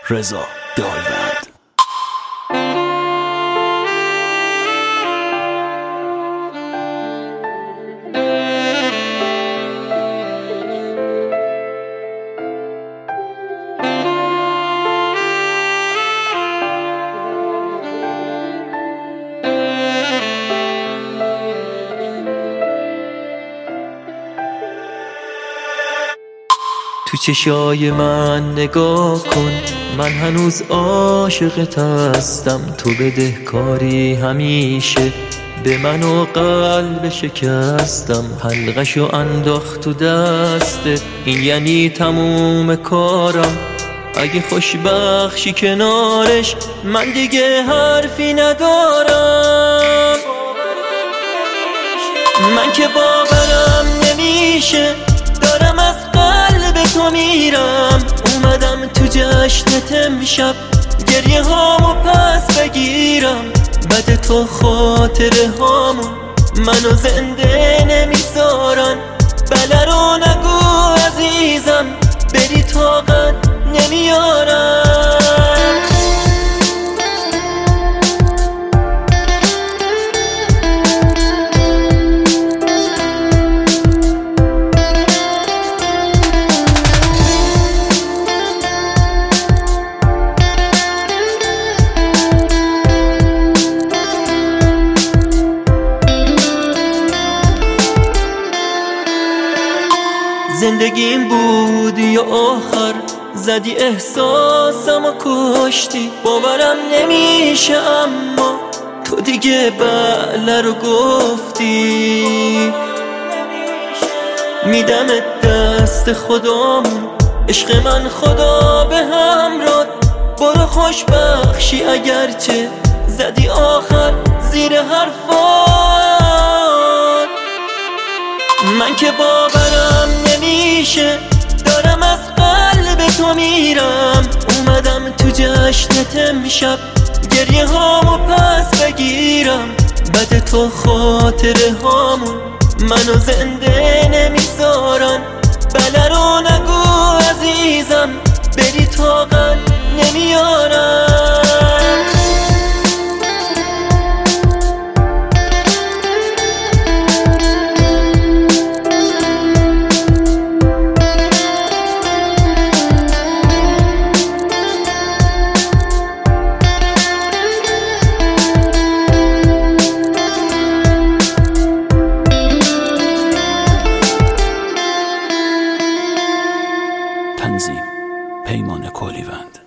رضا دالوند. تو چشای من نگاه کن، من هنوز عاشقت هستم. تو بدهکاری همیشه به من و قلب شکستم. حلقشو انداخت تو دستت، این یعنی تموم کارم. اگه خوشبخشی کنارش من دیگه حرفی ندارم. من که باورم نمیشه دارم از قلب تو میرم. اومدم تو جشنت امشب گریه هامو پس بگیرم. بعد تو خاطره هامو منو زنده نمیذارن. بله رو نگو عزیزم، بری طاقت نمیارم. زندگیم بود یا آخر، زدی احساسم و کشتی. باورم نمیشه اما تو دیگه بله رو گفتی. میدمت دست خدامون، عشق من خدا به همراه. برو خوشبخشی اگرچه زدی آخر زیر حرفات. من که باورم نمیشه دارم از قلب تو میرم. اومدم تو جشنت امشب گریه هامو پس بگیرم. بعد تو خاطره هامون منو زنده نمیذارن. بله رو نگو عزیزم، بری طاقت نمیارم. تنظیم پیمان کولیوند.